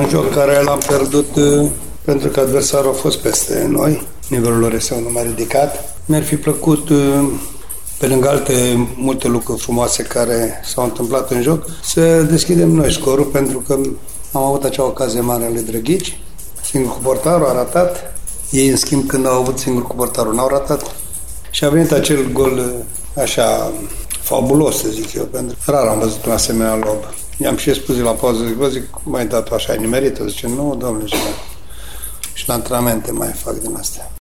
joc care l-am pierdut pentru că adversarul a fost peste noi, nivelul lor este unul mai ridicat. Mi-ar fi plăcut, pe lângă alte multe lucruri frumoase care s-au întâmplat în joc, să deschidem noi scorul, pentru că am avut acea ocazie mare a lui Drăghici, singur cu portarul a ratat, ei în schimb când au avut singur cu portarul n-au ratat și a venit acel gol așa fabulos, să zic eu, pentru că rar am văzut un asemenea lob. I-am și spus la pauză, zic, mai dat așa, ai nimerit-o? Zice, nu, domnule, și la antrenamente mai fac din astea.